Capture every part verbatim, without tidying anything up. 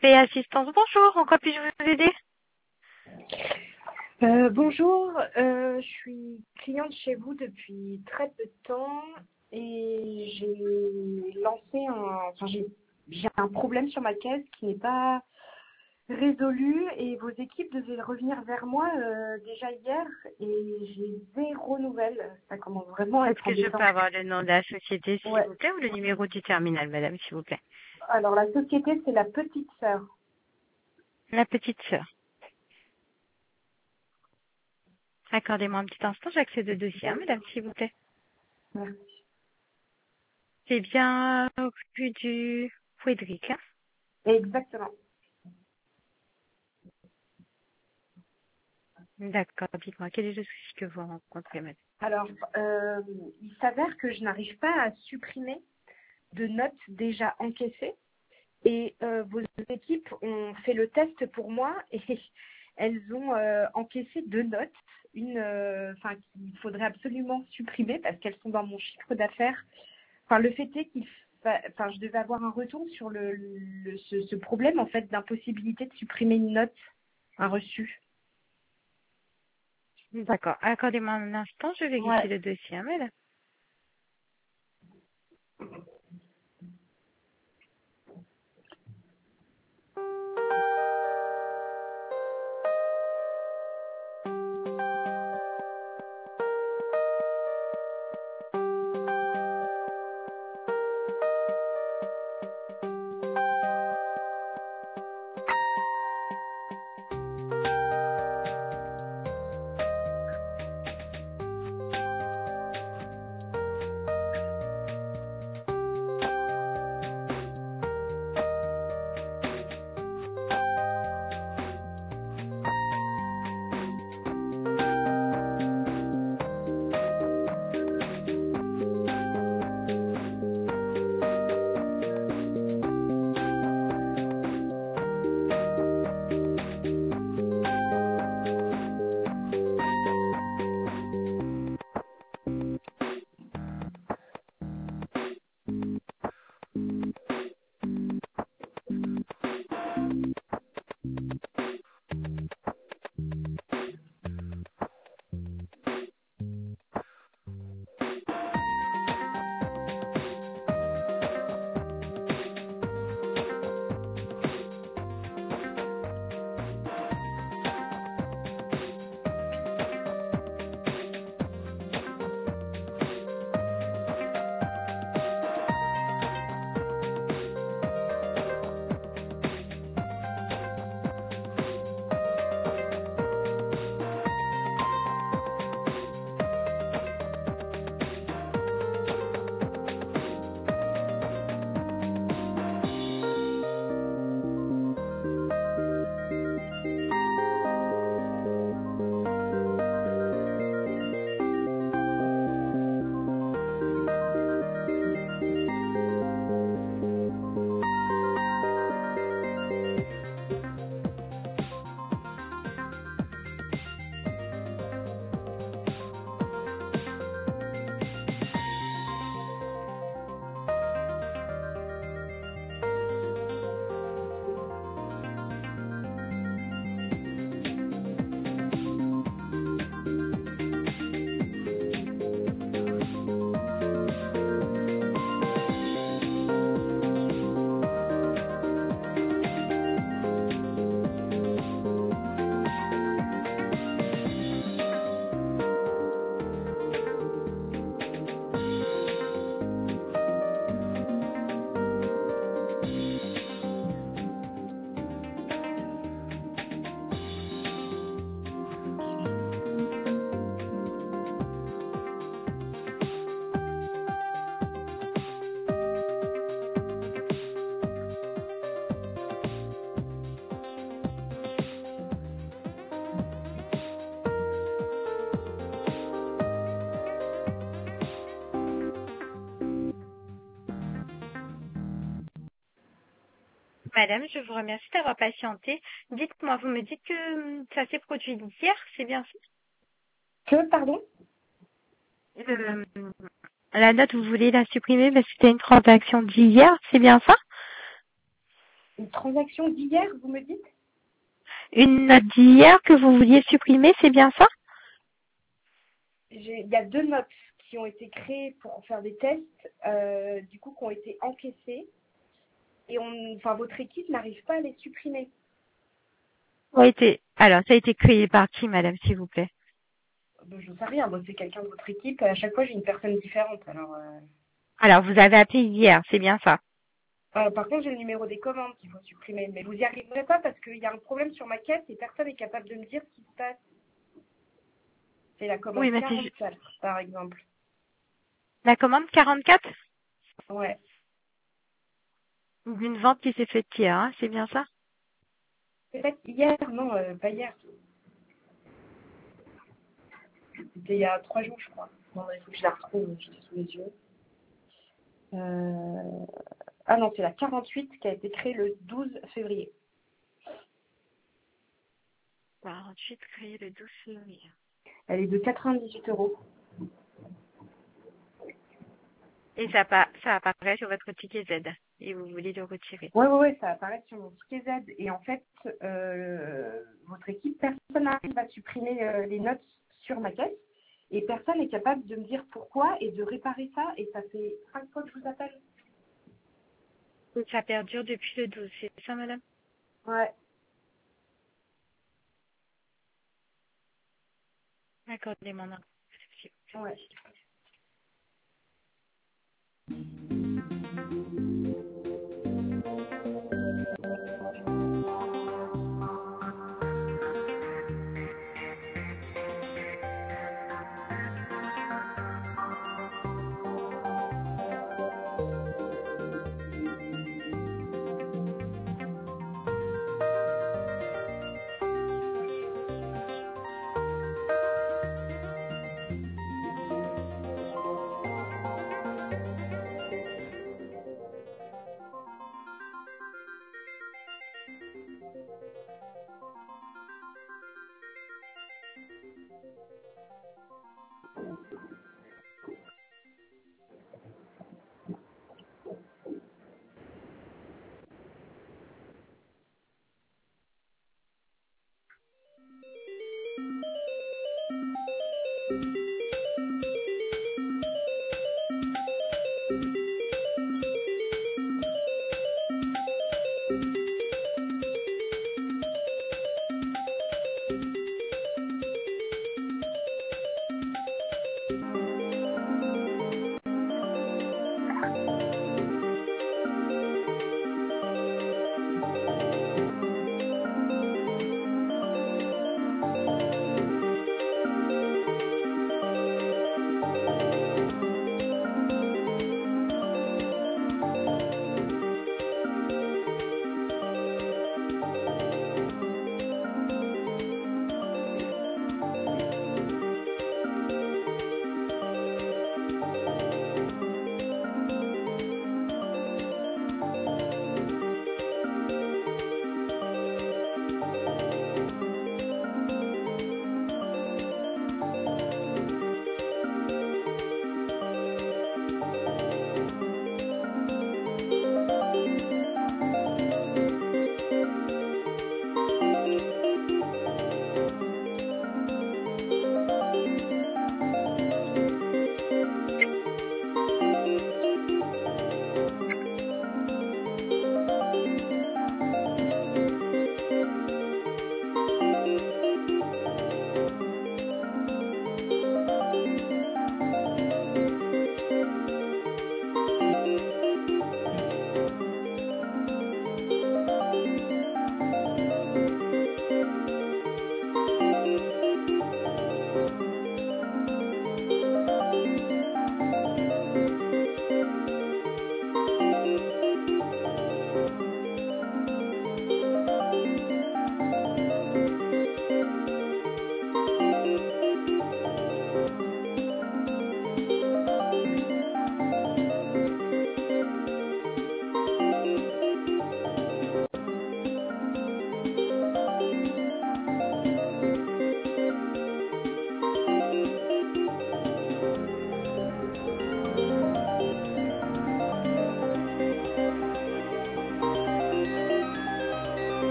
P Assistance, bonjour, en quoi puis-je vous aider? Euh, bonjour, euh, je suis cliente chez vous depuis très peu de temps et j'ai lancé un, enfin j'ai, j'ai un problème sur ma caisse qui n'est pas résolu et vos équipes devaient revenir vers moi euh, déjà hier et j'ai zéro nouvelle. Ça commence vraiment à Est-ce être que je embêtant. peux avoir le nom de la société, s'il Ouais. vous plaît, ou le numéro du terminal, madame, s'il vous plaît? Alors la société c'est la petite sœur. La petite sœur. Accordez-moi un petit instant, j'accède au dossier, hein, madame, s'il vous plaît. Merci. C'est bien rue du Frédéric, hein? Exactement. D'accord, dites-moi, quel est le souci que vous rencontrez, madame? Alors euh, il s'avère que je n'arrive pas à supprimer de notes déjà encaissées. Et euh, vos équipes ont fait le test pour moi et elles ont euh, encaissé deux notes, une, euh, enfin qu'il faudrait absolument supprimer parce qu'elles sont dans mon chiffre d'affaires. Enfin, le fait est qu'il, fa... enfin, je devais avoir un retour sur le, le ce, ce problème en fait d'impossibilité de supprimer une note, un reçu. D'accord, accordez-moi un instant, je vérifie Ouais. le dossier, hein, madame. Madame, je vous remercie d'avoir patienté. Dites-moi, vous me dites que hum, ça s'est produit hier, c'est bien ça? Que, pardon? Euh, la note, vous voulez la supprimer parce que c'était une transaction d'hier, c'est bien ça? Une transaction d'hier, vous me dites? Une note d'hier que vous vouliez supprimer, c'est bien ça? Il y a deux notes qui ont été créées pour faire des tests, euh, du coup, qui ont été encaissées. Et on, enfin, votre équipe n'arrive pas à les supprimer. Ça a été, alors, ça a été créé par qui, madame, s'il vous plaît? Ben, je ne sais rien, moi, c'est quelqu'un de votre équipe. À chaque fois, j'ai une personne différente. Alors, euh... Alors, vous avez appelé hier, c'est bien ça? alors, par contre, j'ai le numéro des commandes qu'il faut supprimer. Mais vous n'y arriverez pas parce qu'il y a un problème sur ma caisse et personne n'est capable de me dire ce qui se passe. C'est la Oui, commande mais c'est ju- quarante-quatre, par exemple. la commande quarante-quatre? Ouais. D'une vente qui s'est faite hier, hein, c'est bien ça? Peut-être hier, non, euh, pas hier. C'était il y a trois jours, je crois. Non, il faut que je la retrouve, je l'ai sous les yeux. Euh... Ah non, c'est la quarante-huit qui a été créée le douze février. quarante-huit, créé le douze février. Elle est de quatre-vingt-dix-huit euros. Et ça, pa- ça apparaît sur votre ticket Z. Et vous voulez le retirer. Ouais, ouais, ouais, ça apparaît sur mon ticket Z. Et en fait, euh, votre équipe, personne n'arrive à supprimer euh, les notes sur ma caisse. Et personne n'est capable de me dire pourquoi et de réparer ça. Et ça fait cinq fois que je vous appelle. Et ça perdure depuis le douze, c'est ça, madame? Ouais. Accordez-moi un instant, s'il vous plaît. Ouais.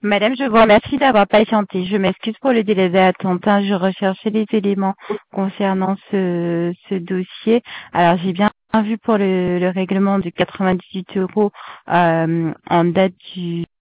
Madame, je vous remercie d'avoir patienté. Je m'excuse pour le délai d'attente, hein. Je recherchais les éléments concernant ce, ce dossier. Alors, j'ai bien vu pour le, le règlement de quatre-vingt-dix-huit euros euh, en date du